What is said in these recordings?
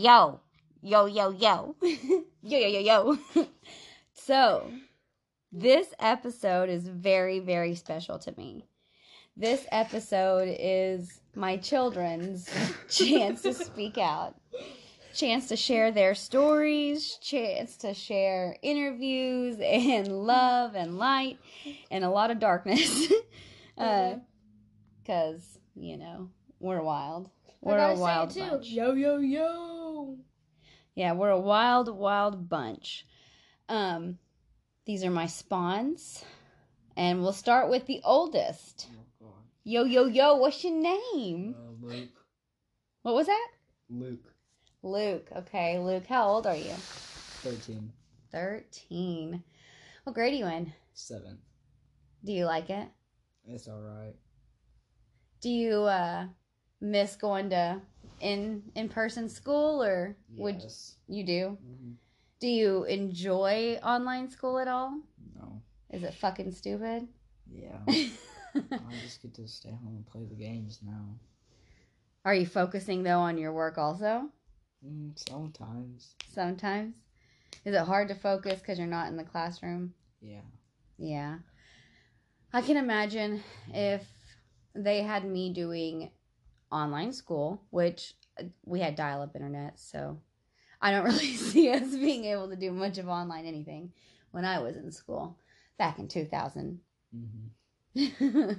Yo, yo, yo, yo. Yo, yo, yo, yo. So, this episode is very, very special to me. This episode is my children's chance to speak out. Chance to share their stories, chance to share interviews and love and light and a lot of darkness. Because, we're wild. We're a wild bunch. Yo, yo, yo. Yeah, we're a wild, wild bunch. These are my spawns. And we'll start with the oldest. Oh, God. Yo, yo, yo, what's your name? Luke. What was that? Luke. Luke. Okay, Luke, how old are you? 13. 13. What grade are you in? 7. Do you like it? It's alright. Do you miss going to in-person school, or Yes. you do? Mm-hmm. Do you enjoy online school at all? No. Is it fucking stupid? Yeah. I just get to stay home and play the games now. Are you focusing, though, on your work also? Sometimes. Sometimes? Is it hard to focus because you're not in the classroom? Yeah. Yeah. I can imagine if they had me doing online school, which we had dial-up internet, so I don't really see us being able to do much of online anything when I was in school back in 2000. Mm-hmm.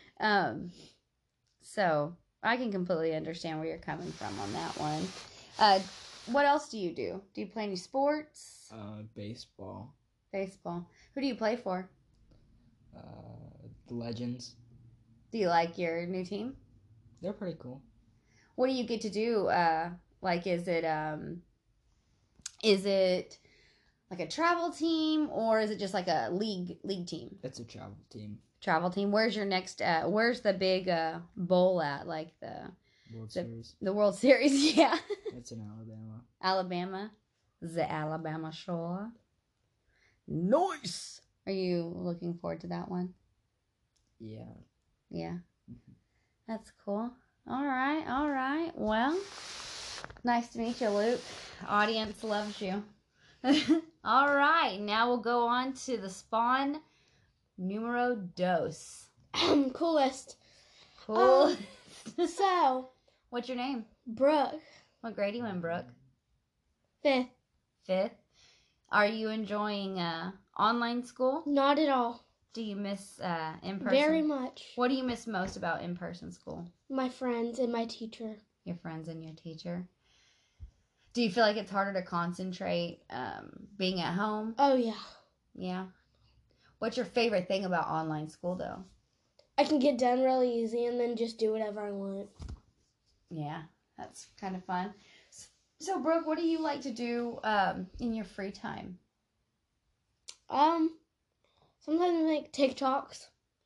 So I can completely understand where you're coming from on that one. What else do you do? Do you play any sports? Baseball. Baseball. Who do you play for? The Legends. Do you like your new team? They're pretty cool. What do you get to do? Is it like a travel team, or is it just like a league team? It's a travel team. Travel team. Where's your next? Where's the big bowl at? Like World Series. The World Series? Yeah. It's in Alabama. Alabama. The Alabama Shore. Nice. Are you looking forward to that one? Yeah. Yeah. That's cool. All right. Well, nice to meet you, Luke. Audience loves you. All right. Now we'll go on to the spawn numero dos. Coolest. Cool. So, What's your name? Brooke. What grade are you in, Brooke? 5th. 5th. Are you enjoying online school? Not at all. Do you miss in-person? Very much. What do you miss most about in-person school? My friends and my teacher. Your friends and your teacher. Do you feel like it's harder to concentrate being at home? Oh, yeah. Yeah. What's your favorite thing about online school, though? I can get done really easy and then just do whatever I want. Yeah, that's kind of fun. So, Brooke, what do you like to do in your free time? Sometimes I make TikToks.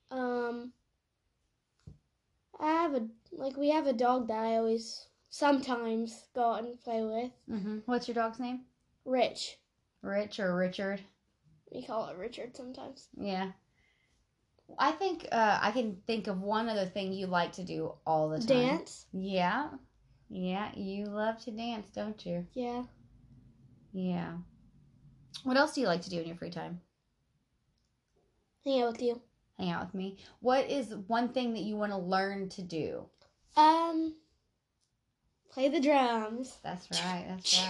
We have a dog that I always sometimes go out and play with. Mm-hmm. What's your dog's name? Rich. Rich or Richard? We call it Richard sometimes. Yeah. I think I can think of one other thing you like to do all the time. Dance. Yeah. Yeah, you love to dance, don't you? Yeah. Yeah. What else do you like to do in your free time? Hang out with you. Hang out with me. What is one thing that you want to learn to do? Play the drums. That's right.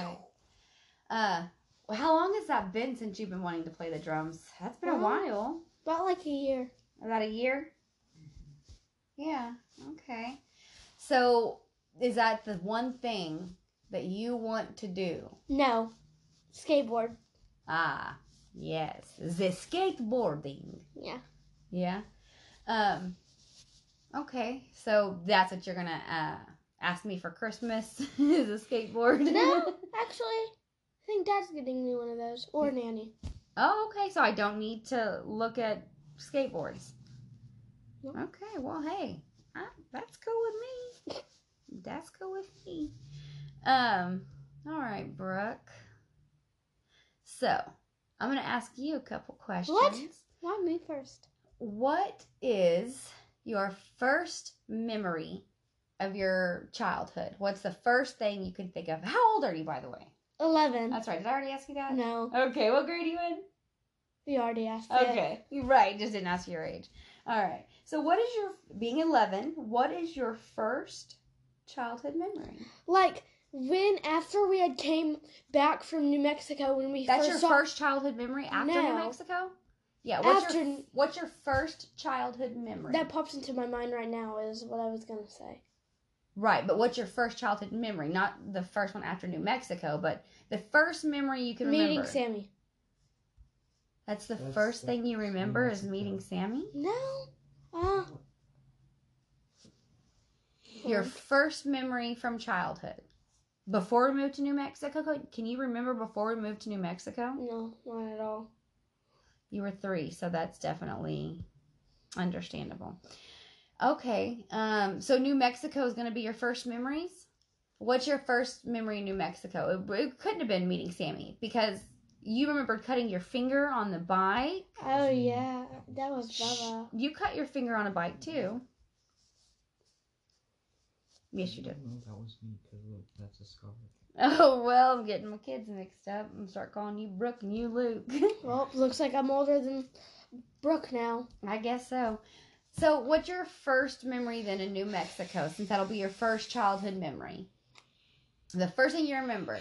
How long has that been since you've been wanting to play the drums? That's been a while. About like a year. About a year? Yeah. Okay. So, is that the one thing that you want to do? No. Skateboard. Ah, yes. The skateboarding. Yeah. Yeah. Okay. So that's what you're gonna ask me for Christmas is a skateboard. No, actually, I think Dad's getting me one of those, or Nanny. Oh, okay. So I don't need to look at skateboards. Nope. Okay. Well, hey, that's cool with me. That's cool with me. All right, Brooke. So I'm gonna ask you a couple questions. What? Why me first? What is your first memory of your childhood? What's the first thing you can think of? How old are you, by the way? 11. That's right. Did I already ask you that? No, Okay, what grade are you in? we already asked it. Okay, you're right. Just didn't ask your age. All right. So, what is your being 11? What is your first childhood memory? Like when after we had came back from New Mexico when we That's first your first childhood memory after New No. Mexico? Yeah. After- What's your first childhood memory? that pops into my mind right now is what I was gonna say. Right, but what's your first childhood memory? Not the first one after New Mexico, but the first memory you can Meeting remember. Sammy. That's the That's first thing you New remember is Mexico. meeting Sammy? No. Your first memory from childhood. Before we moved to New Mexico, can you remember before we moved to New Mexico? No, not at all. You were 3, so that's definitely understandable. Okay, so New Mexico is going to be your first memories? What's your first memory in New Mexico? It couldn't have been meeting Sammy because you remember cutting your finger on the bike. Oh yeah, that was Bubba. You cut your finger on a bike too. Yes, you did. No, that was me, because look, that's a scar. Oh, well, I'm getting my kids mixed up. I'm start calling you Brooke and you Luke. Well, looks like I'm older than Brooke now. I guess so. So, what's your first memory then in New Mexico, since that'll be your first childhood memory? The first thing you remember.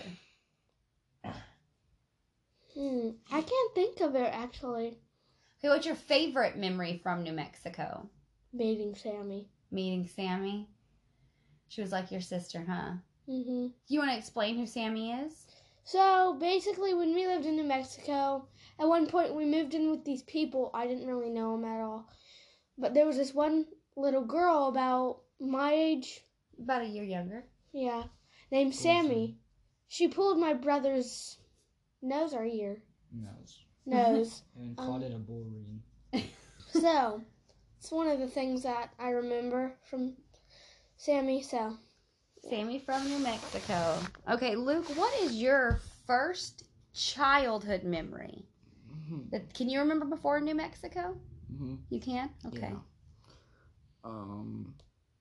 I can't think of it actually. Okay, what's your favorite memory from New Mexico? Meeting Sammy. Meeting Sammy. She was like your sister, huh? Mm-hmm. You want to explain who Sammy is? So basically, when we lived in New Mexico, at one point we moved in with these people. I didn't really know them at all, but there was this one little girl about my age. About a year younger. Yeah, named Sammy. She pulled my brother's nose or ear. Nose. And called it a bull ring. So, it's one of the things that I remember from Sammy, so. Sammy from New Mexico. Okay, Luke, what is your first childhood memory? Can you remember before New Mexico? Mm-hmm. You can? Okay. Yeah. I'm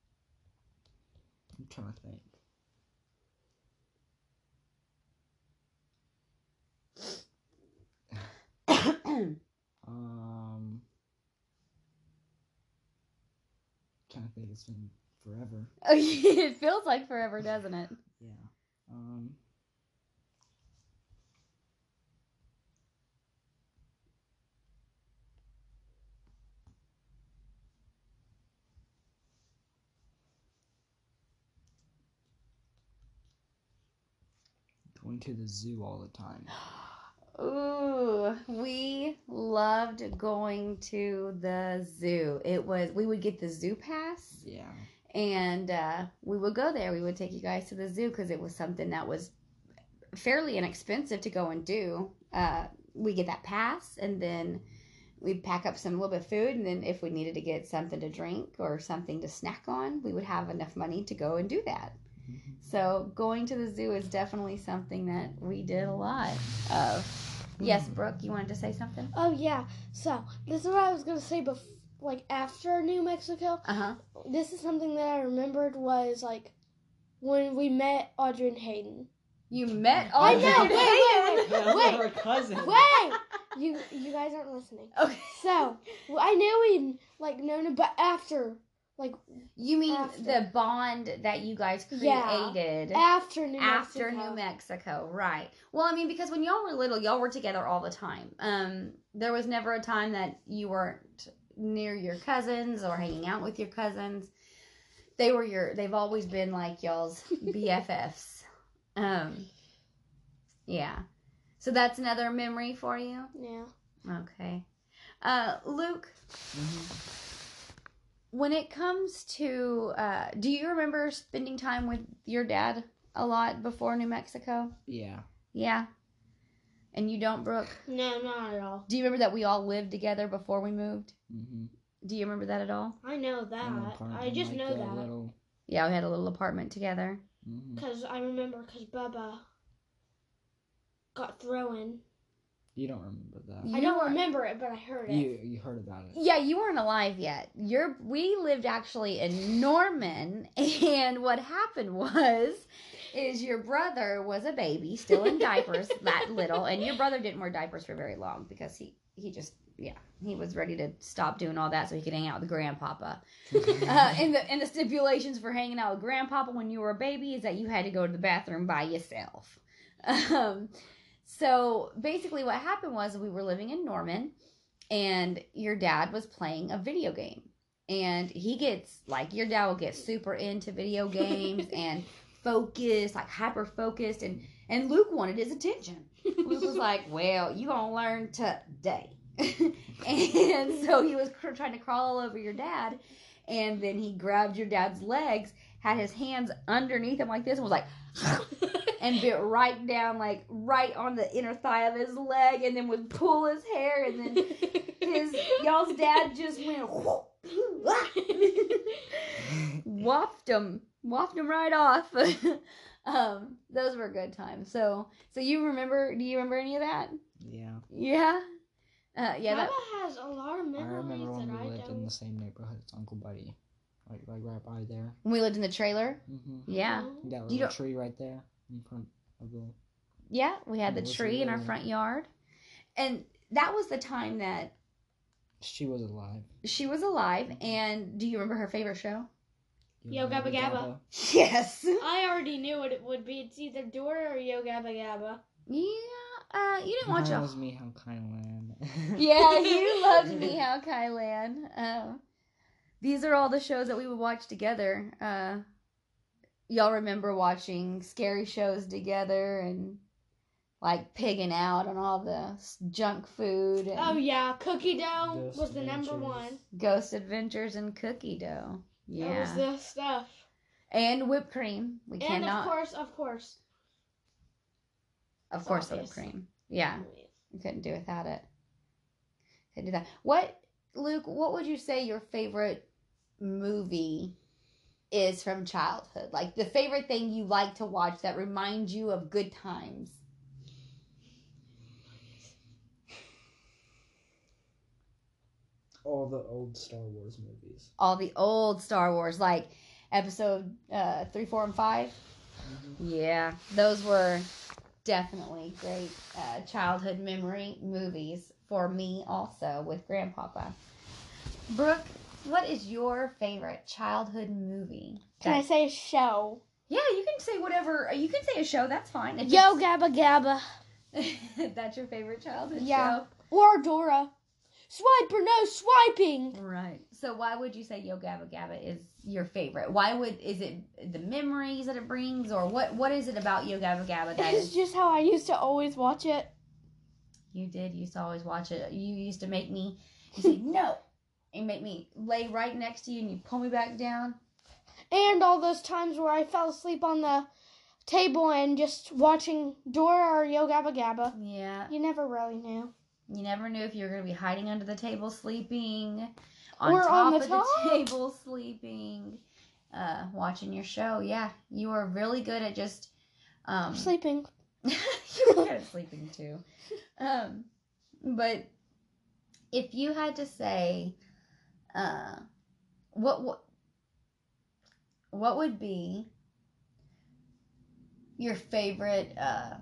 trying to think. Trying to think. It's been forever. It feels like forever, doesn't it? Yeah. Going to the zoo all the time. Ooh, we loved going to the zoo. We would get the zoo pass. Yeah. And we would go there. We would take you guys to the zoo because it was something that was fairly inexpensive to go and do. We get that pass, and then we'd pack up some little bit of food, and then if we needed to get something to drink or something to snack on, we would have enough money to go and do that. Mm-hmm. So going to the zoo is definitely something that we did a lot of. Yes, Brooke, you wanted to say something? Oh, yeah. So, this is what I was going to say after New Mexico. Uh-huh. This is something that I remembered was, when we met Audrey and Hayden. You met I Audrey know, and wait. Those Wait. are our cousins. Wait! You guys aren't listening. Okay. So, I knew we'd, known it, but after, You mean After. the bond that you guys Yeah. created after New after Mexico. New Mexico, right? Well, I mean, because when y'all were little, y'all were together all the time. There was never a time that you weren't near your cousins or hanging out with your cousins. They've always been like y'all's BFFs. Yeah. So that's another memory for you? Yeah. Okay. Luke, Mm-hmm. when it comes to, do you remember spending time with your dad a lot before New Mexico? Yeah. Yeah. And you don't, Brooke? No, not at all. Do you remember that we all lived together before we moved? Mm-hmm. Do you remember that at all? I know that. I just know that. Little... Yeah, we had a little apartment together. Mm-hmm. Because I remember Bubba got thrown. You don't remember that. I don't remember it, but I heard it. You heard about it. Yeah, you weren't alive yet. We lived actually in Norman, and what happened is your brother was a baby, still in diapers, that little, and your brother didn't wear diapers for very long because he just he was ready to stop doing all that so he could hang out with grandpapa. And the stipulations for hanging out with grandpapa when you were a baby is that you had to go to the bathroom by yourself. So basically what happened was we were living in Norman, and your dad was playing a video game. And your dad will get super into video games and focused, like hyper focused. And Luke wanted his attention. Luke was like, well, you gonna learn today. And so he was trying to crawl all over your dad. And then he grabbed your dad's legs, had his hands underneath him like this, and was like, and bit right down, like right on the inner thigh of his leg, and then would pull his hair, and then y'all's dad just went waft him right off. Those were good times. So do you remember any of that? Yeah. Yeah. Baba has a lot of memories I remember when that we I lived don't. in the same neighborhood as Uncle Buddy. Like right by there. When we lived in the trailer? Mm-hmm. Yeah. That little tree right there in front of the... Yeah, we had the It was tree in our really- front yard. And that was the time that She was alive. she was alive. And do you remember her favorite show? Yo Gabba Gabba. Yes. I already knew what it would be. It's either Dora or Yo Gabba Gabba. Yeah, you didn't watch Mine was Meow Kailan. Yeah, you loved Meow Kailan. These are all the shows that we would watch together. Y'all remember watching scary shows together and like pigging out on all the junk food. And Oh yeah, Cookie Dough Ghost was the number Adventures. one. Ghost Adventures and Cookie Dough. That was Yeah. the stuff. And whipped cream. We And cannot. of course. Of course, the whipped cream. Yeah. We couldn't do without it. Couldn't do that. Luke, what would you say your favorite movie is from childhood? Like the favorite thing you like to watch that reminds you of good times? All the old Star Wars movies. All the old Star Wars, like episode 3, 4, and 5. Mm-hmm. Yeah, those were definitely great childhood memory movies for me also with Grandpapa. Brooke, what is your favorite childhood movie? Can I say a show? Yeah, you can say whatever. You can say a show. That's fine. If Yo Gabba Gabba. that's your favorite childhood Yeah. show. Or Dora. Swipe or no swiping. Right. So why would you say Yo Gabba Gabba is your favorite? Is it the memories that it brings, or what is it about Yo Gabba Gabba that It's is? just how I used to always watch it. You used to always watch it. You used to make me. You say no, and make me lay right next to you, and you pull me back down. And all those times where I fell asleep on the table and just watching Dora or Yo Gabba Gabba. Yeah. You never really knew. You never knew if you were going to be hiding under the table sleeping, on Or top on the of top. the table sleeping, watching your show. Yeah, you were really good at just Sleeping. you were good at sleeping too. But if you had to say, what would be your favorite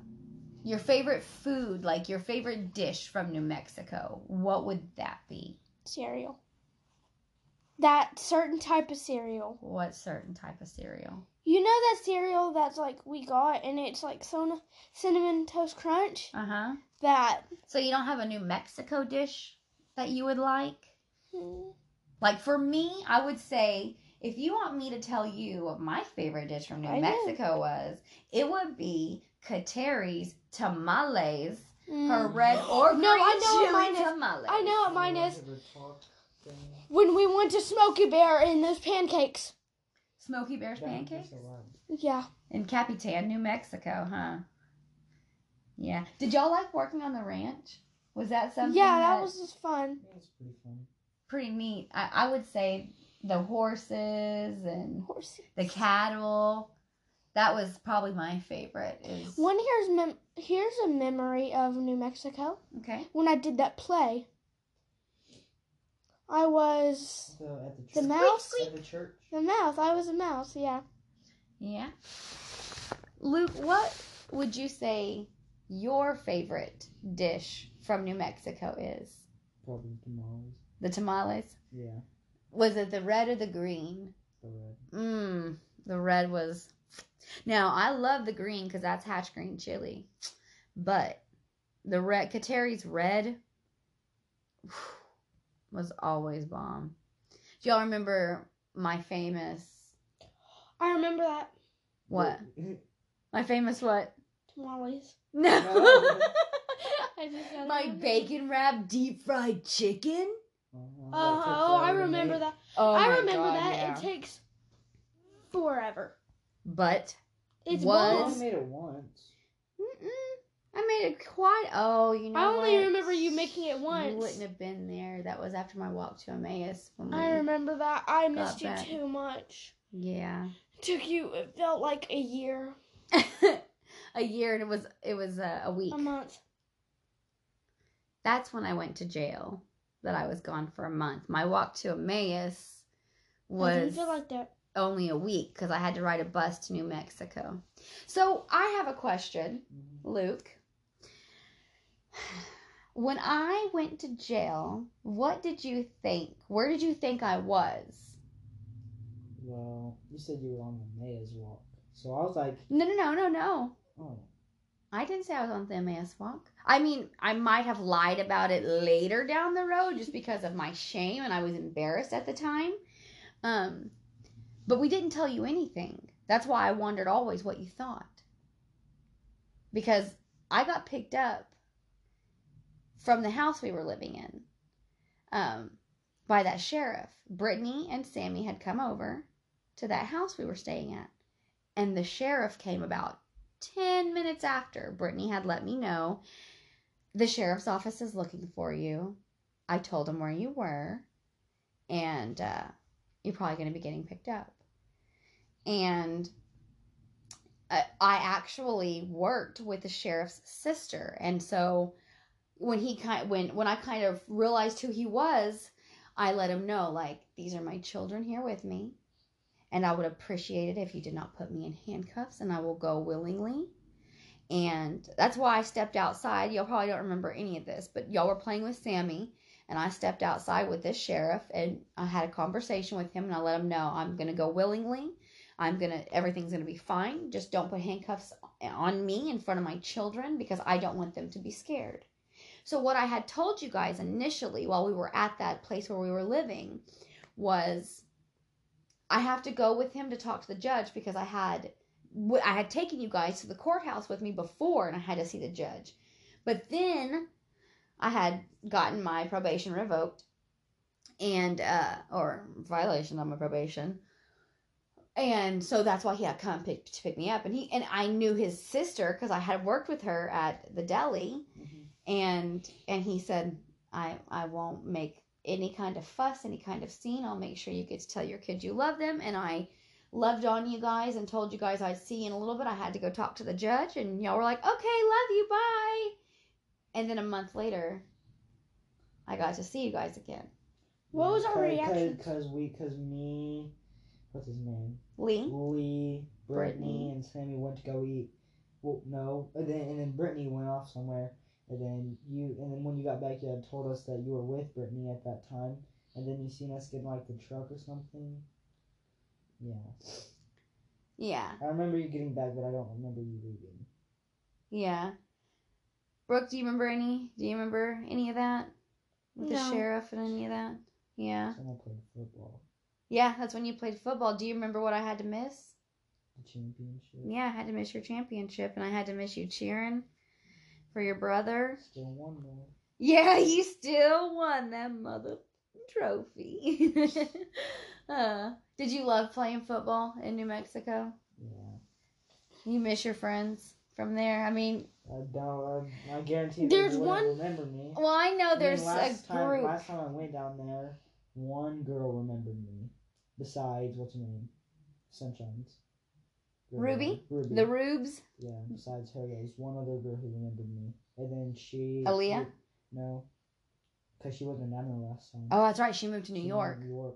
food, like your favorite dish from New Mexico? What would that be? Cereal. That certain type of cereal. What certain type of cereal? You know that cereal that's like we got and it's like cinnamon toast crunch? Uh-huh. That. So you don't have a New Mexico dish that you would like? Like for me, I would say, if you want me to tell you what my favorite dish from New Mexico was, it would be Kateri's tamales. Her red or green No, I know what chili mine is. tamales. I know what mine is. When we went to Smoky Bear and those pancakes. Smoky Bear's pancakes? Yeah. In Capitan, New Mexico, huh? Yeah. Did y'all like working on the ranch? Was that something? Yeah, that was just fun. That's pretty fun. pretty neat. I would say the horses and Horsey. the cattle. That was probably my favorite. Is One Here's a memory of New Mexico. Okay. When I did that play, I was At the church. the mouse. At the church. The mouse. I was a mouse. Yeah. Yeah. Luke, what would you say your favorite dish from New Mexico is? Probably tamales. The tamales? Yeah, Was it the red or the green? the red. The red was... Now, I love the green because that's Hatch green chili. But the red, Kateri's red was always bomb. Do y'all remember my famous... I remember that. What? My famous what? Tamales. No. I just gotta My remember. bacon wrapped deep fried chicken? Oh, I remember that. Oh I my remember God, that. yeah. It takes forever. But It's Was- I bomb. only made it once. I made it quite... Oh, you know I only what? remember you making it once. You wouldn't have been there. That was after my walk to Emmaus. When I remember that. I got missed you back. too much. Yeah. It took you. It felt like a year, A year, and it was a week. a month. That's when I went to jail. That I was gone for a month. My walk to Emmaus I didn't was feel like that. only a week because I had to ride a bus to New Mexico. So I have a question, Luke. When I went to jail, what did you think? Where did you think I was? Well, you said you were on the Emmaus walk, so I was like, No. oh, I didn't say I was on the Emmaus walk. I mean, I might have lied about it later down the road just because of my shame and I was embarrassed at the time. But we didn't tell you anything. That's why I wondered always what you thought. Because I got picked up from the house we were living in by that sheriff. Brittany and Sammy had come over to that house we were staying at. And the sheriff came about 10 minutes after. Brittany had let me know, the sheriff's office is looking for you. I told him where you were. And you're probably going to be getting picked up. And I actually worked with the sheriff's sister. And so when I kind of realized who he was, I let him know, like, these are my children here with me. And I would appreciate it if you did not put me in handcuffs, and I will go willingly. And that's why I stepped outside. Y'all probably don't remember any of this, but y'all were playing with Sammy, and I stepped outside with this sheriff, and I had a conversation with him, and I let him know I'm going to go willingly. Everything's going to be fine. Just don't put handcuffs on me in front of my children because I don't want them to be scared. So what I had told you guys initially while we were at that place where we were living was I have to go with him to talk to the judge because I had taken you guys to the courthouse with me before and I had to see the judge. But then I had gotten my probation revoked and or violation of my probation. And so that's why he had come to pick me up. And I knew his sister because I had worked with her at the deli. And he said, I won't make any kind of fuss, any kind of scene. I'll make sure you get to tell your kids you love them. And I loved on you guys and told you guys I'd see you in a little bit. I had to go talk to the judge. And y'all were like, okay, love you, bye. And then a month later, I got to see you guys again. What was our reaction? Because me, what's his name? Lee, Brittany, and Sammy went to go eat. Well, no, and then Brittany went off somewhere. And then when you got back, you had told us that you were with Brittany at that time. And then you seen us get in, like, the truck or something. Yeah. Yeah. I remember you getting back, but I don't remember you leaving. Yeah. Brooke, do you remember any of that? With the No. sheriff and any of that? Yeah. Someone played football. Yeah, that's when you played football. Do you remember what I had to miss? The championship. Yeah, I had to miss your championship, and I had to miss you cheering for your brother. Still won, though. Yeah, you still won that mother trophy. Did you love playing football in New Mexico? Yeah. You miss your friends from there? I mean, I guarantee There's they one- wouldn't remember me. well, I know there's last a group. Last time I went down there, one girl remembered me. Besides, what's her name? Sunshines. Ruby? Ruby. The Rubes? Yeah, besides her, there was one other girl who remembered me. And then Aaliyah? No. Because she wasn't down there last time. Oh, that's right. She moved to New She York. moved to New York.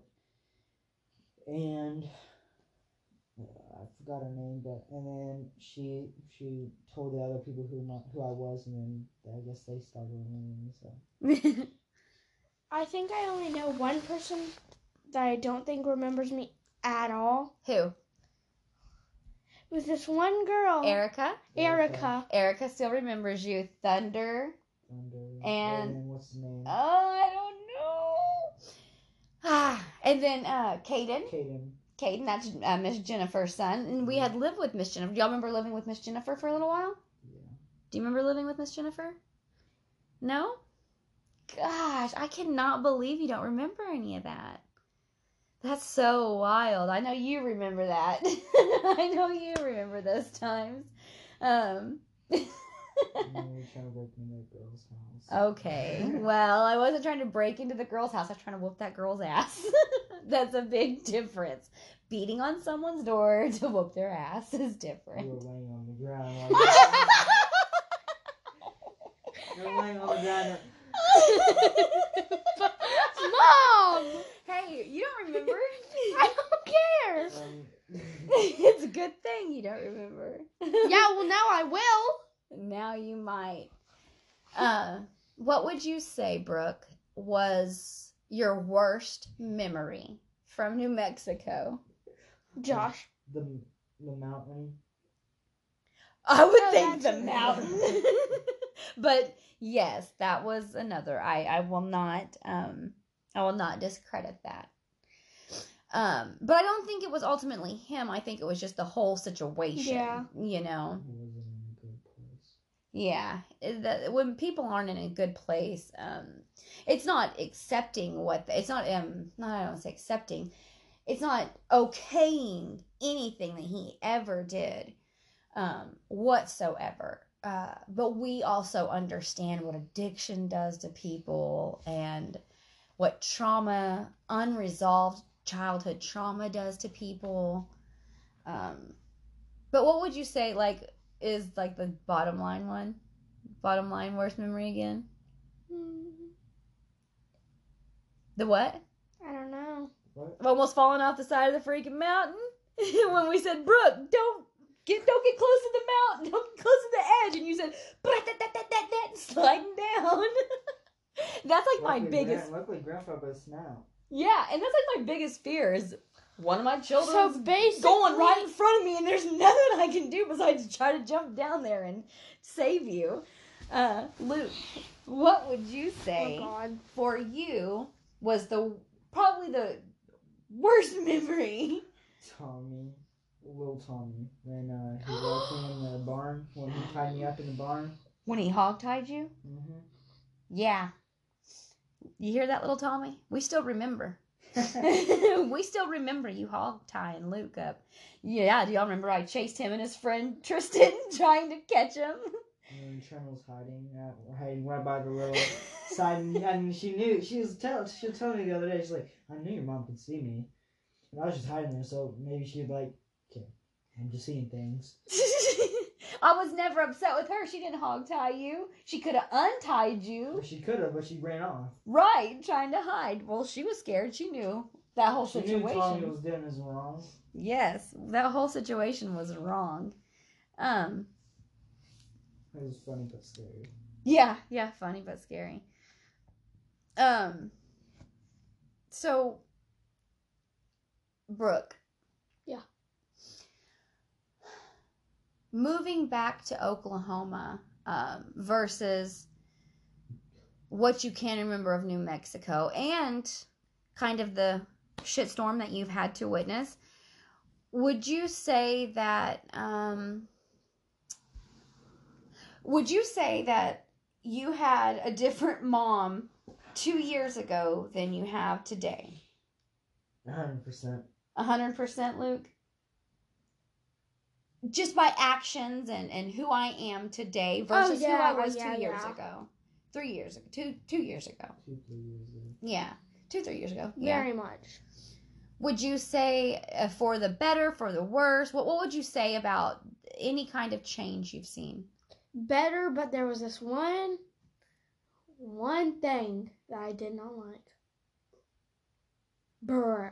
And I forgot her name, but and then she told the other people who I was, and then I guess they started remembering me. So I think I only know one person that I don't think remembers me at all. Who? It was this one girl. Erica? Erica. Still remembers you. Thunder. And And what's his name? I don't know. And then Caden. Caden, that's Miss Jennifer's son. And we had lived with Miss Jennifer. Do y'all remember living with Miss Jennifer for a little while? Yeah. Do you remember living with Miss Jennifer? No? Gosh, I cannot believe you don't remember any of that. That's so wild. I know you remember that. I know you remember those times. No, we're trying to break into that girl's house. Okay. Well, I wasn't trying to break into the girl's house. I was trying to whoop that girl's ass. That's a big difference. Beating on someone's door to whoop their ass is different. You were laying on the ground. You were laying on the ground. Mom! Hey, you don't remember? I don't care. It's a good thing you don't remember. Yeah, well, now I will. Now you might. What would you say, Brooke, was your worst memory from New Mexico? Josh. The mountain. I would No, think that's the mountain. But yes, that was another. I will not discredit that. But I don't think it was ultimately him. I think it was just the whole situation. Yeah. You know. It wasn't in a good place. Yeah. When people aren't in a good place, it's not accepting it's not I don't want to say accepting. It's not okaying anything that he ever did, whatsoever. But we also understand what addiction does to people and what trauma, unresolved childhood trauma does to people. But what would you say, is the bottom line one? Bottom line worst memory again? The what? I don't know. What? Almost falling off the side of the freaking mountain. When we said, Brooke, don't get close to the mountain, don't get close to the edge, and you said, sliding down. That's my biggest. Luckily, Grandpa was now. Yeah, and that's my biggest fear is one of my children So basically, going right in front of me, and there's nothing I can do besides try to jump down there and save you. Luke, what would you say for you was probably the worst memory? Little Tommy, when he walked in the barn, when he tied me up in the barn. When he hog-tied you? Mm-hmm. Yeah. You hear that, little Tommy? We still remember. We still remember you hog-tying Luke up. Yeah, do y'all remember I chased him and his friend Tristan trying to catch him? And Trina was hiding right by the little side, and she knew, she was telling me the other day, she's like, I knew your mom could see me, and I was just hiding there, so maybe she'd okay, I'm just seeing things. I was never upset with her. She didn't hog-tie you. She could have untied you. Well, she could have, but she ran off. Right, trying to hide. Well, she was scared. She knew that whole situation. She knew Tommy was doing is wrong. Yes, that whole situation was wrong. It was funny but scary. Yeah, funny but scary. So, Brooke. Yeah. Moving back to Oklahoma versus what you can remember of New Mexico and kind of the shitstorm that you've had to witness, would you say that you had a different mom 2 years ago than you have today? 100%. 100%, Luke? Just by actions and who I am today versus who I was 2 years ago. 3 years ago. 2 years ago. 2-3 years ago. Yeah. 2-3 years ago. Yeah. Very much. would you say for the better, for the worse? What would you say about any kind of change you've seen? Better, but there was this one thing that I did not like. Brr.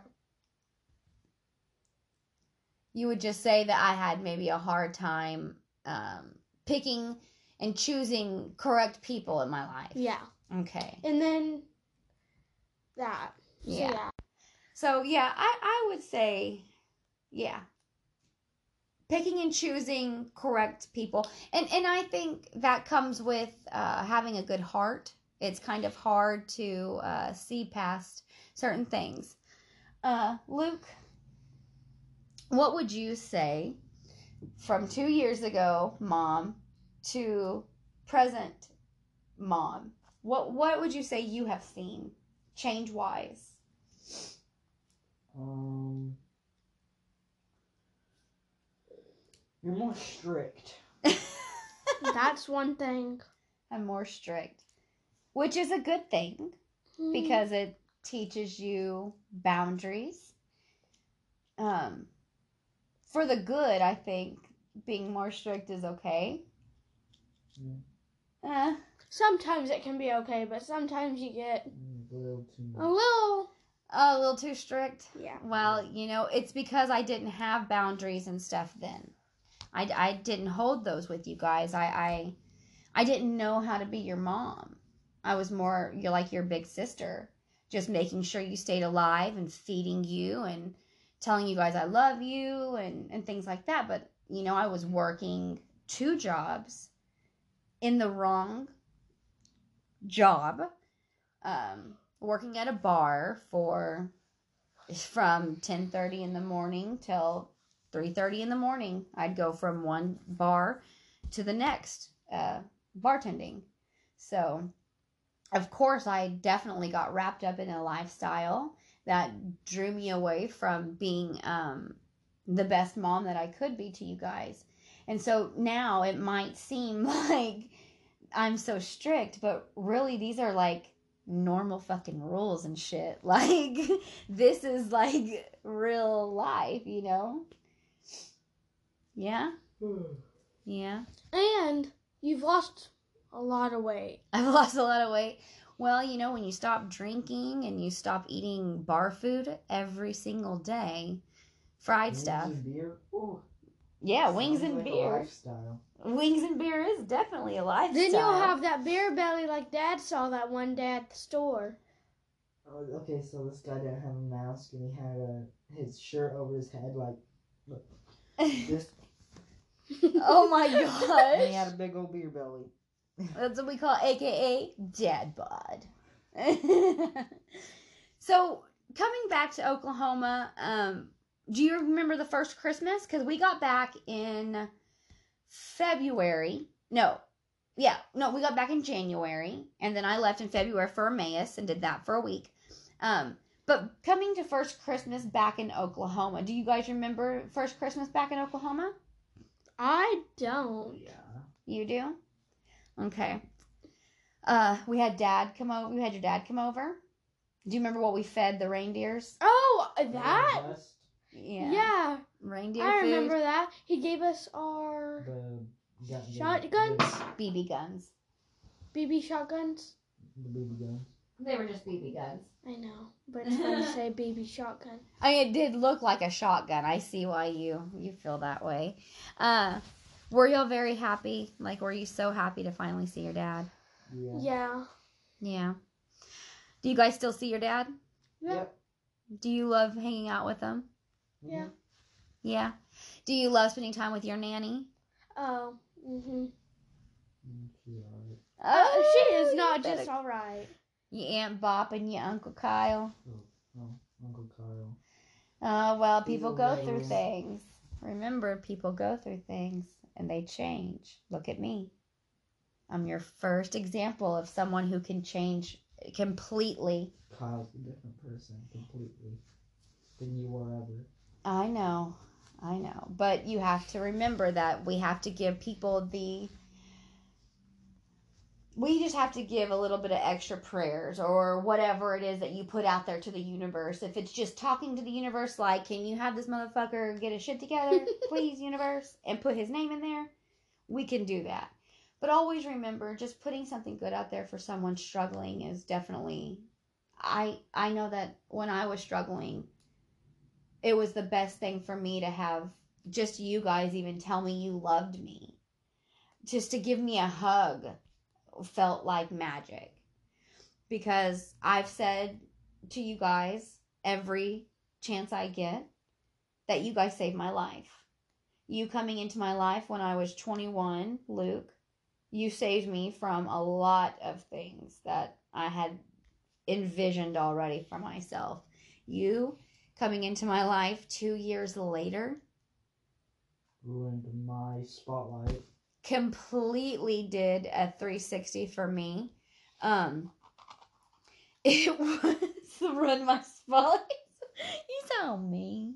You would just say that I had maybe a hard time picking and choosing correct people in my life. Yeah. Okay. And then that. Yeah. So, yeah, I would say, yeah. Picking and choosing correct people. And I think that comes with having a good heart. It's kind of hard to see past certain things. Luke, what would you say from 2 years ago, Mom, to present Mom? What would you say you have seen change-wise? You're more strict. That's one thing. I'm more strict, which is a good thing because it teaches you boundaries. For the good, I think being more strict is okay. Sometimes it can be okay, but sometimes you get A little too much. a little too strict. Yeah. Well, it's because I didn't have boundaries and stuff then. I didn't hold those with you guys. I didn't know how to be your mom. I was more you're like your big sister, just making sure you stayed alive and feeding you and telling you guys I love you and things like that. But, I was working 2 jobs in the wrong job, working at a bar from 10:30 in the morning till 3:30 in the morning. I'd go from one bar to the next, bartending. So, of course, I definitely got wrapped up in a lifestyle that drew me away from being the best mom that I could be to you guys. And so now it might seem like I'm so strict, but really these are like normal fucking rules and shit. Like, this is like real life, Yeah? Yeah. And you've lost a lot of weight. I've lost a lot of weight. Well, when you stop drinking and you stop eating bar food every single day, fried stuff. Wings and beer. Ooh, Yeah, wings sounds and like a beer. lifestyle. Wings and beer is definitely a lifestyle. Then you'll have that beer belly like Dad saw that one day at the store. Okay, so this guy didn't have a mask and he had his shirt over his head like this. Oh my And he gosh. had a big old beer belly. That's what we call AKA dad bod. So, coming back to Oklahoma, do you remember the first Christmas? Because we got back in February. We got back in January, and then I left in February for Emmaus and did that for a week. But coming to first Christmas back in Oklahoma, do you guys remember first Christmas back in Oklahoma? I don't. Yeah. You do? Okay. We had Dad come over. We had your dad come over. Do you remember what we fed the reindeers? Oh, that? Just Yeah. Reindeer I food. remember that. He gave us our the shotguns. BB guns. BB shotguns. The BB guns. They were just BB guns. I know, but it's fun to say baby shotgun. I mean, it did look like a shotgun. I see why you feel that way. Were y'all very happy? Like, were you so happy to finally see your dad? Yeah. Yeah. Yeah. Do you guys still see your dad? Yep. Do you love hanging out with him? Yeah. Yeah. Do you love spending time with your nanny? Oh. Mhm. She's alright. She is you not better- just all right. Your Aunt Bop and your Uncle Kyle. Oh, Uncle Kyle. Well, He's people a go through regular. things. Remember, people go through things and they change. Look at me. I'm your first example of someone who can change completely. Kyle's a different person completely than you were ever. I know. But you have to remember that we have to give people we just have to give a little bit of extra prayers or whatever it is that you put out there to the universe. If it's just talking to the universe, like, can you have this motherfucker get his shit together, please, universe, and put his name in there, we can do that. But always remember, just putting something good out there for someone struggling is definitely, I know that when I was struggling, it was the best thing for me to have just you guys even tell me you loved me. Just to give me a hug felt like magic. Because I've said to you guys every chance I get that you guys saved my life. You coming into my life when I was 21, Luke, you saved me from a lot of things that I had envisioned already for myself. You coming into my life 2 years later Ruined my spotlight. completely did a 360 for me. It was run my spotlight. You sound mean.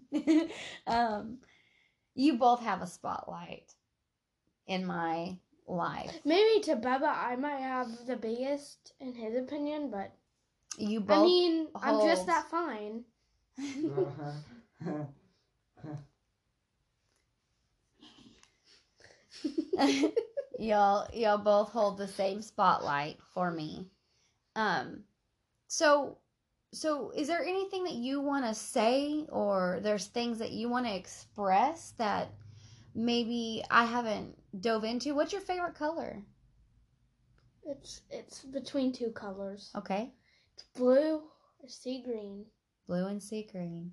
You both have a spotlight in my life. Maybe to Bubba, I might have the biggest in his opinion, but You both. I mean, I'm just hold- that fine. y'all both hold the same spotlight for me. So is there anything that you want to say, or there's things that you want to express that maybe I haven't dove into? What's your favorite color? It's between two colors. Okay. It's blue or sea green. Blue and sea green.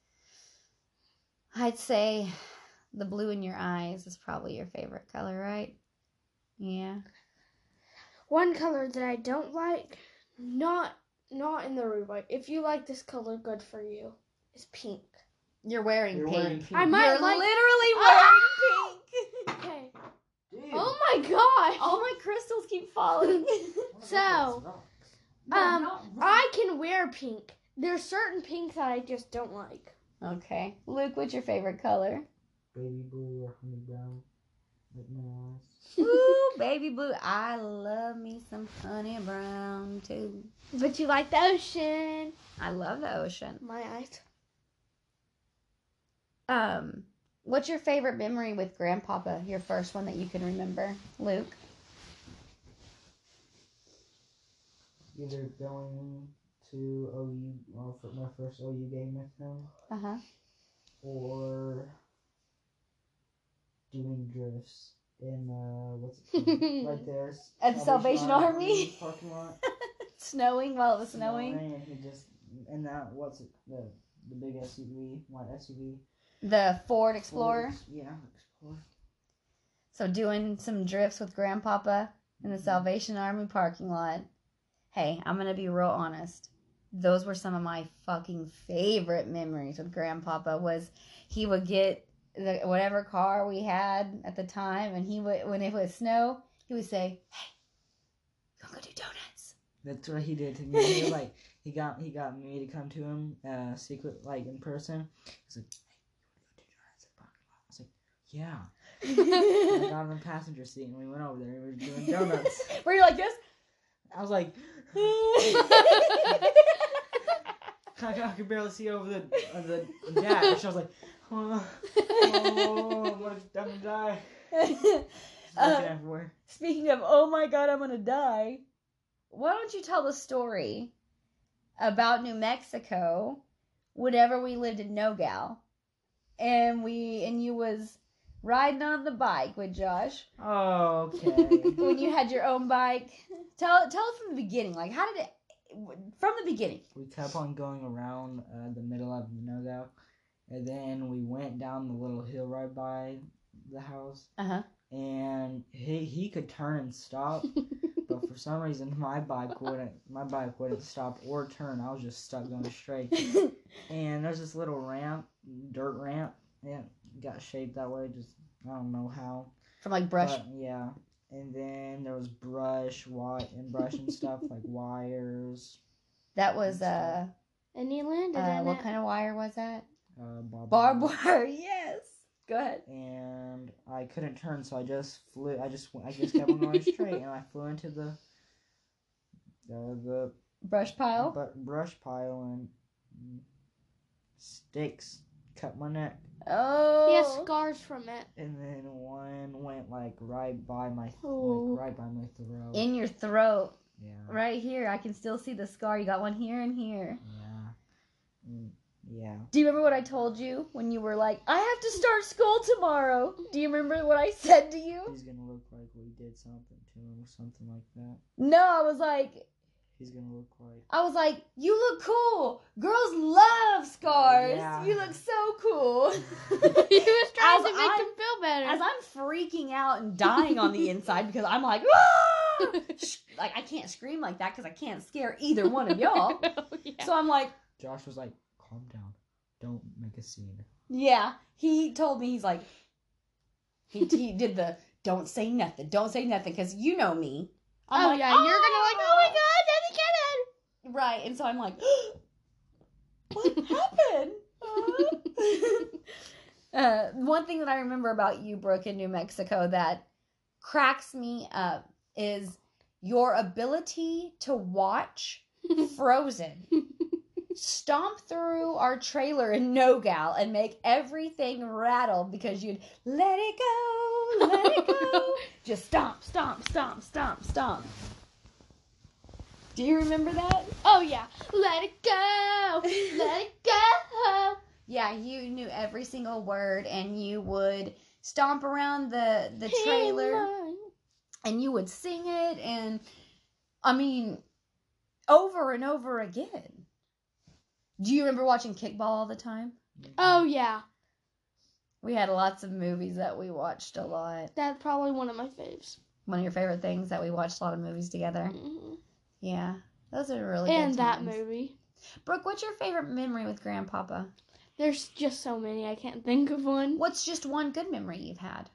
I'd say the blue in your eyes is probably your favorite color, right? Yeah. One color that I don't like, not in the rude way. If you like this color, good for you. Is pink. You're wearing You're pink. wearing pink. I might You're like. literally wearing pink. Okay. Dude. Oh my gosh. All my crystals keep falling. So, I can wear pink. There's certain pink that I just don't like. Okay. Luke, what's your favorite color? Baby blue or honey brown. Like my eyes. Ooh, baby blue. I love me some honey brown too. But you like the ocean. I love the ocean. My eyes. What's your favorite memory with Grandpapa? Your first one that you can remember, Luke? Either going to OU, for my first OU game with him, Uh-huh. or doing drifts in what's it called? Right there At the Salvation Army? parking lot. Snowing while it was snowing. And he just that what's it the big SUV, white SUV. The Ford Explorer. Yeah, Explorer. So doing some drifts with Grandpapa in the Salvation Army parking lot. Hey, I'm going to be real honest. Those were some of my fucking favorite memories with Grandpapa. Was he would get whatever car we had at the time, and he would, when it would snow, he would say, "Hey, you gonna go do donuts?" That's what he did to me. He was like, he got me to come to him, secret, like in person. He's like, "Hey, you wanna go do donuts at parking lot?" I was like, "Yeah." I got in the passenger seat and we went over there. We were doing donuts. Were you like this? I was like, I could barely see over the dash. I was like, oh, I'm gonna die. Looking everywhere. Speaking of, oh my God, I'm gonna die. Why don't you tell the story about New Mexico whenever we lived in Nogal, and you was riding on the bike with Josh. Oh, okay. When you had your own bike. Tell it from the beginning. Like, how did it... From the beginning. We kept on going around the middle of Nogal, and then we went down the little hill right by the house. Uh-huh. And he could turn and stop, but for some reason my bike wouldn't stop or turn. I was just stuck going straight. And there's this little dirt ramp. Yeah, got shaped that way. Just I don't know how. From like brush. But, yeah. And then there was brush and stuff like wires. That was And you landed in what it. kind of wire was that? Barbed Wire. Yes. Go ahead. And I couldn't turn, so I just flew. I just kept on going straight, and I flew into the The Brush pile? brush pile and sticks cut my neck. Oh. He has scars from it. And then one went like right by my Oh. throat. In your throat. Yeah. Right here. I can still see the scar. You got one here and here. Yeah. Yeah. Do you remember what I told you when you were like, I have to start school tomorrow? Do you remember what I said to you? He's gonna look like we did something to him or something like that. No, I was like, you look cool. Girls love scars. Yeah. You look so cool. He was trying As to make I'm- him feel better. As I'm freaking out and dying on the inside because I'm like, ah! Like I can't scream like that because I can't scare either one of y'all. Yeah. So I'm like, Josh was like, calm down. Don't make a scene. yeah. He told me, he's like, he did the don't say nothing because you know me. I'm Oh like, yeah, you're gonna like, oh my god, Daddy Kevin! right. And so I'm like, what happened? One thing that I remember about you, Brooke, in New Mexico that cracks me up is your ability to watch Frozen stomp through our trailer in No-Gal and make everything rattle because you'd let it go, just stomp, stomp, stomp, stomp, stomp. Do you remember that? Oh yeah, let it go, let it go. Yeah, you knew every single word and you would stomp around the trailer and you would sing it and, I mean, over and over again. Do you remember watching Kickball all the time? Oh yeah, We had lots of movies that we watched a lot. that's probably one of my faves. One of your favorite things that we watched a lot of movies together. Mm-hmm. Yeah, those are really And good that times. movie. Brooke, what's your favorite memory with Grandpapa? There's just so many, I can't think of one. What's just one good memory you've had?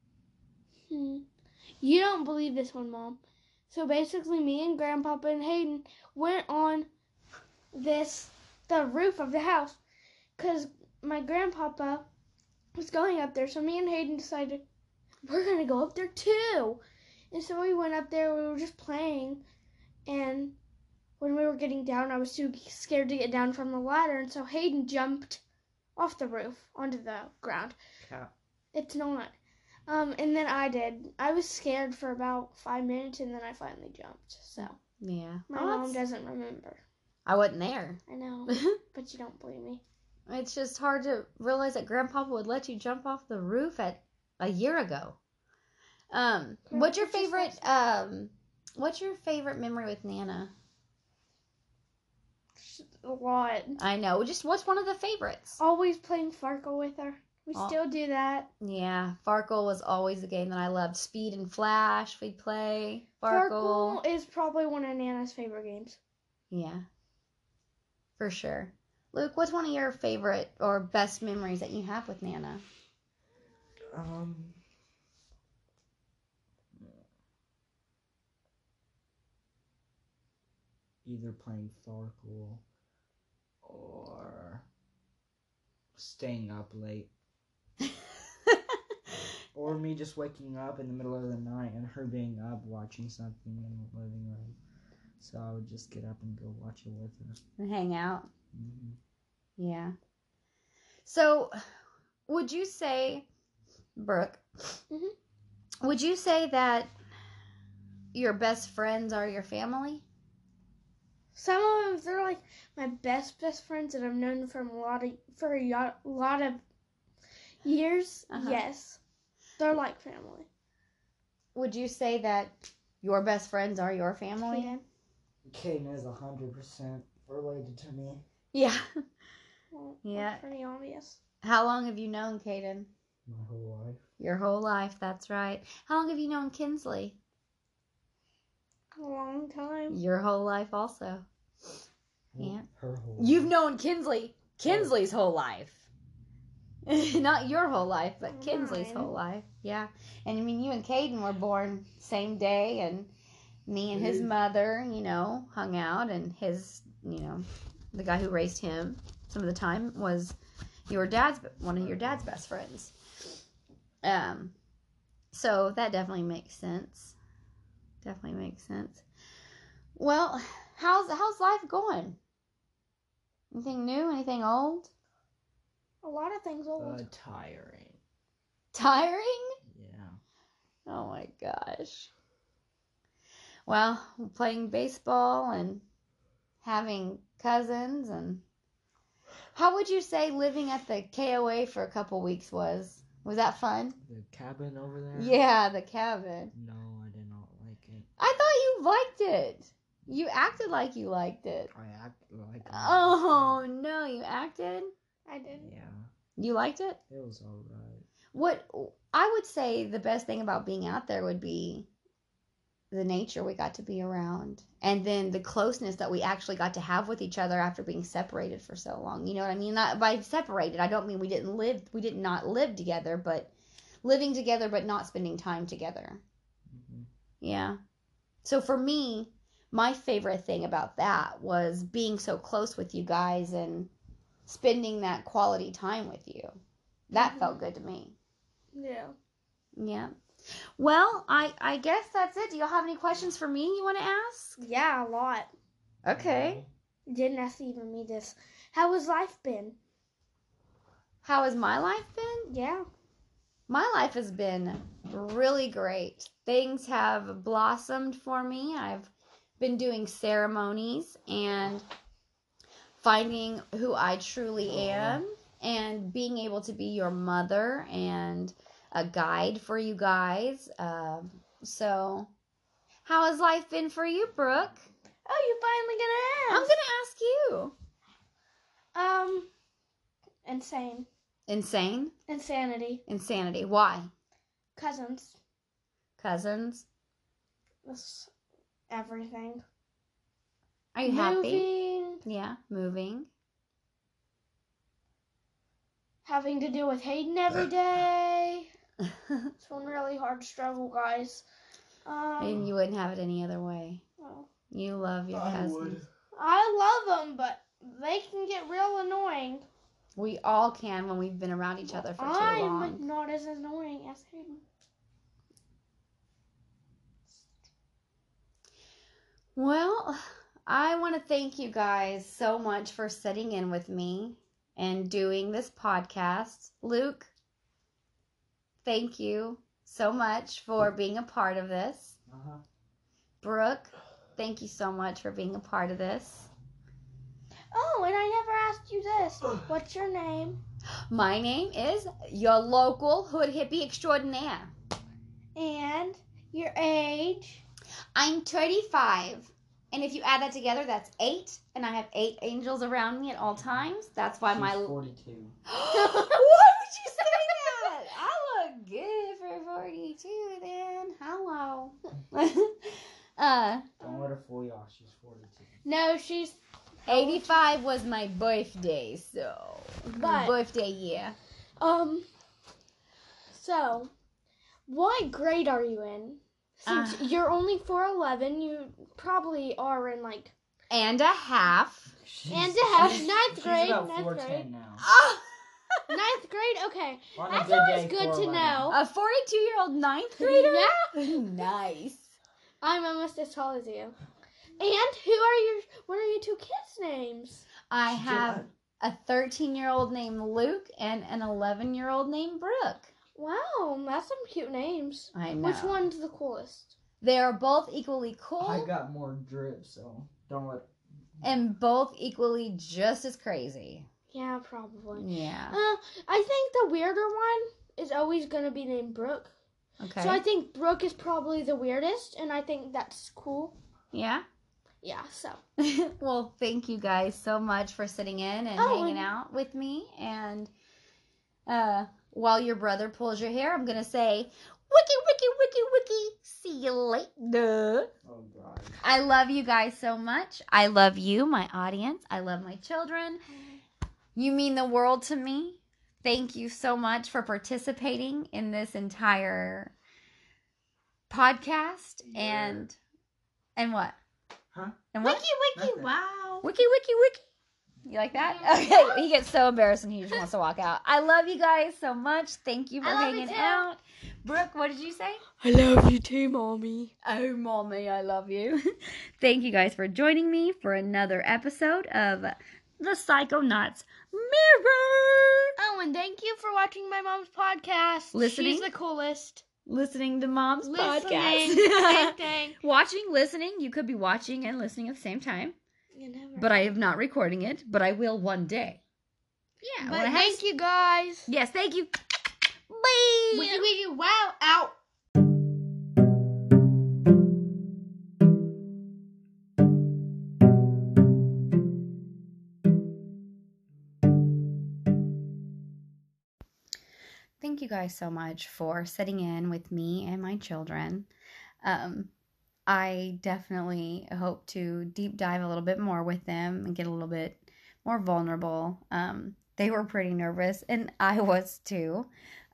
You don't believe this one, Mom. So basically, me and Grandpapa and Hayden went on the roof of the house, because my Grandpapa was going up there. So me and Hayden decided we're gonna go up there too. And so we went up there. We were just playing, and when we were getting down, I was too scared to get down from the ladder, and so Hayden jumped off the roof onto the ground. Cat. It's not. And then I did. I was scared for about 5 minutes, and then I finally jumped. So Yeah. my mom doesn't remember. I wasn't there. I know, but you don't believe me. It's just hard to realize that Grandpapa would let you jump off the roof at a year ago. What's your favorite memory with Nana? A lot. I know. Just what's one of the favorites? Always playing Farkle with her. We Oh. still do that. Yeah, Farkle was always a game that I loved. Speed and Flash, we'd play. Farkle. Farkle is probably one of Nana's favorite games. Yeah, for sure. Luke, what's one of your favorite or best memories that you have with Nana? Either playing Farkle or staying up late. Or me just waking up in the middle of the night and her being up watching something in the living room. So I would just get up and go watch it with her. And hang out. Mm-hmm. Yeah. So, would you say, Brooke, would you say that your best friends are your family? Some of them, they're like my best friends that I've known from for a lot of years. Uh-huh. Yes, they're like family. Would you say that your best friends are your family? Yeah. Kaden is 100% related to me. Yeah. Well, Yeah. that's pretty obvious. How long have you known Caden? My whole life. Your whole life, that's right. How long have you known Kinsley? A long time. Your whole life also. Yeah. Her whole You've life. known Kinsley's whole life. Not your whole life, but Kinsley's Mine. whole life. Yeah. And I mean, you and Caden were born same day, and me and his mother, hung out, and his, the guy who raised him some of the time was one of your dad's best friends. So that definitely makes sense. Well, how's life going? Anything new? Anything old? A lot of things old. Tiring. Tiring? Yeah. Oh my gosh. Well, playing baseball and having cousins, and how would you say living at the KOA for a couple weeks was? Was that fun? The cabin over there? Yeah, the cabin. No, I did not like it. I thought you liked it. You acted like you liked it. I acted like it. Oh no, you acted? I did. Yeah, You liked it? it was alright. What I would say the best thing about being out there would be the nature we got to be around, and then the closeness that we actually got to have with each other after being separated for so long. You know what I mean? Not by separated, I don't mean we did not live together, but living together but not spending time together. Mm-hmm. Yeah. So for me, my favorite thing about that was being so close with you guys and spending that quality time with you. That felt good to me. Yeah. Yeah. Well, I guess that's it. Do y'all have any questions for me you want to ask? Yeah, a lot. Okay. Didn't ask even me this. How has life been? How has my life been? Yeah. My life has been really great. Things have blossomed for me. I've been doing ceremonies and finding who I truly am and being able to be your mother and a guide for you guys. So, how has life been for you, Brooke? Oh, you're finally I'm gonna gonna ask you. Insane. Insane? Insanity. Insanity. Why? Cousins. Cousins? That's everything. Are you happy? Moving. Yeah, moving. Having to deal with Hayden every day. It's one really hard struggle, guys. And you wouldn't have it any other way. Oh. You love your cousins. I love them, but they can get real annoying. We all can when we've been around each other for too long. I'm not as annoying as Hayden. Well, I want to thank you guys so much for sitting in with me and doing this podcast. Luke, thank you so much for being a part of this. Uh-huh. Brooke, thank you so much for being a part of this. Oh, and I never asked you this. What's your name? My name is your local hood hippie extraordinaire. And your age? I'm 35. And if you add that together, that's 8. And I have 8 angels around me at all times. That's why She's my... 42. Why would you say that? I look good for 42 then. Hello. Don't let her fool y'all. She's 42. No, she's 85 was my birthday, so... But- birthday year. So, what grade are you in? Since you're only 4'11", you probably are in like... And a half. And a half. She's- Ninth grade. She's about Ninth 4'10" grade. now. Oh! 9th grade? Okay. On a That's good always day, good to 4'11". know. A 42-year-old 9th grader? Yeah. Nice. I'm almost as tall as you. And what are your 2 kids' names? I have a 13-year-old named Luke and an 11-year-old named Brooke. Wow, that's some cute names. I know. Which one's the coolest? They are both equally cool I got more drip, so don't let... and both equally just as crazy. Yeah, probably. Yeah. I think the weirder one is always going to be named Brooke. Okay. So I think Brooke is probably the weirdest, and I think that's cool. Yeah? Yeah, so. Well, thank you guys so much for sitting in and hanging out with me. And while your brother pulls your hair, I'm going to say, wiki, wiki, wiki, wiki. See you later. Oh, God. I love you guys so much. I love you, my audience. I love my children. You mean the world to me. Thank you so much for participating in this entire podcast. Yeah. And what? Huh? And what? Wiki, Nothing. wow. Wiki, wiki, wiki. You like that? Okay. He gets so embarrassed and he just wants to walk out. I love you guys so much. Thank you for I love you hanging too. out. Brooke, what did you say? I love you too, Mommy. Oh, Mommy, I love you. Thank you guys for joining me for another episode of The Psychonauts Mirror. Oh, and thank you for watching my mom's podcast. Listening? She's the coolest. Listening to Mom's podcast. Same thing. Watching, listening. You could be watching and listening at the same time. But I am not recording it. But I will one day. Yeah. But thank you, guys. Yes, thank you. Bye. Wow, out. Thank you guys so much for sitting in with me and my children. I definitely hope to deep dive a little bit more with them and get a little bit more vulnerable. They were pretty nervous, and I was too.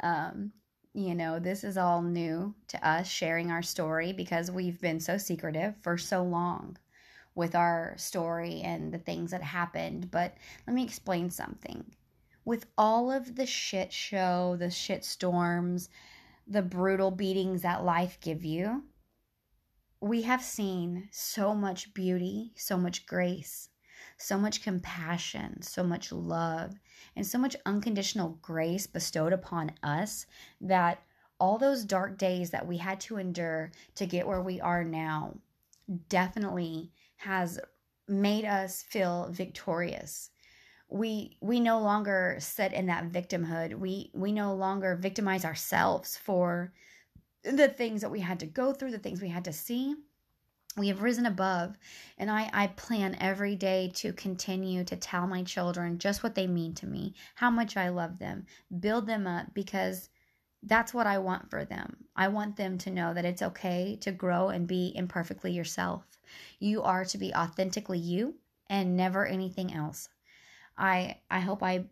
This is all new to us, sharing our story, because we've been so secretive for so long with our story and the things that happened. But let me explain something. With all of the shit show, the shit storms, the brutal beatings that life give you, we have seen so much beauty, so much grace, so much compassion, so much love, and so much unconditional grace bestowed upon us that all those dark days that we had to endure to get where we are now definitely has made us feel victorious. We no longer sit in that victimhood. We no longer victimize ourselves for the things that we had to go through, the things we had to see. We have risen above, and I plan every day to continue to tell my children just what they mean to me, how much I love them, build them up, because that's what I want for them. I want them to know that it's okay to grow and be imperfectly yourself. You are to be authentically you and never anything else. I hope I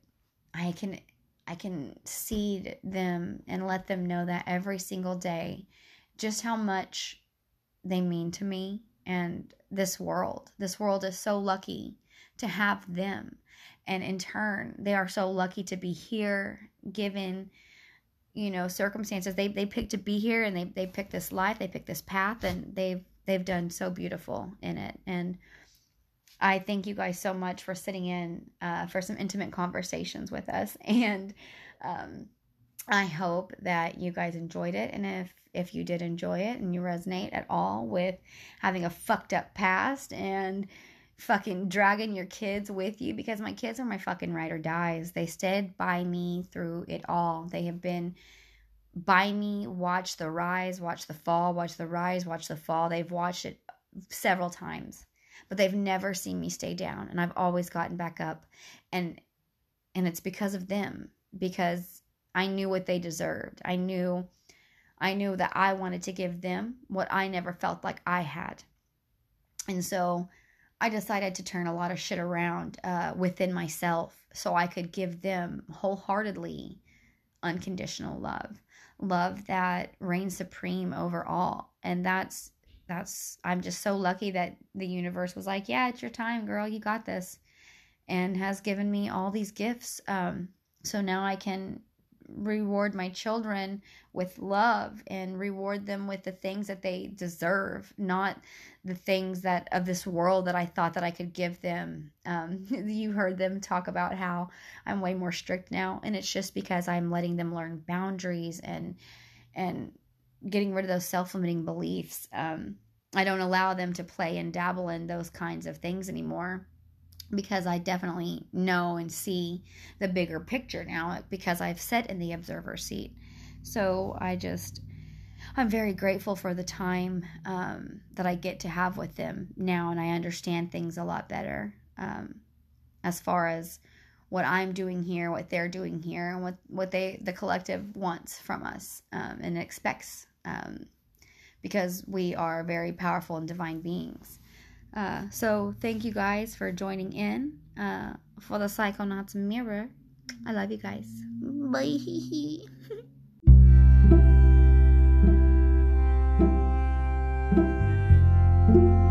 can seed them and let them know that every single day, just how much they mean to me and this world. This world is so lucky to have them. And in turn, they are so lucky to be here, given, circumstances. They picked to be here, and they picked this life, they picked this path, and they've done so beautiful in it. And I thank you guys so much for sitting in for some intimate conversations with us. And I hope that you guys enjoyed it. And if you did enjoy it and you resonate at all with having a fucked up past and fucking dragging your kids with you, because my kids are my fucking ride or dies. They stood by me through it all. They have been by me, watch the rise, watch the fall, watch the rise, watch the fall. They've watched it several times. But they've never seen me stay down, and I've always gotten back up, and it's because of them, because I knew what they deserved. I knew that I wanted to give them what I never felt like I had, and so I decided to turn a lot of shit around within myself so I could give them wholeheartedly unconditional love that reigns supreme over all, and that's I'm just so lucky that the universe was like, yeah, it's your time, girl, you got this, and has given me all these gifts. So now I can reward my children with love and reward them with the things that they deserve, not the things that of this world that I thought that I could give them. You heard them talk about how I'm way more strict now, and it's just because I'm letting them learn boundaries and getting rid of those self-limiting beliefs. I don't allow them to play and dabble in those kinds of things anymore, because I definitely know and see the bigger picture now, because I've sat in the observer seat. So I'm very grateful for the time that I get to have with them now, and I understand things a lot better as far as what I'm doing here, what they're doing here, and what the collective wants from us and expects, because we are very powerful and divine beings. So thank you guys for joining in for the Psychonauts Mirror. I love you guys. Bye.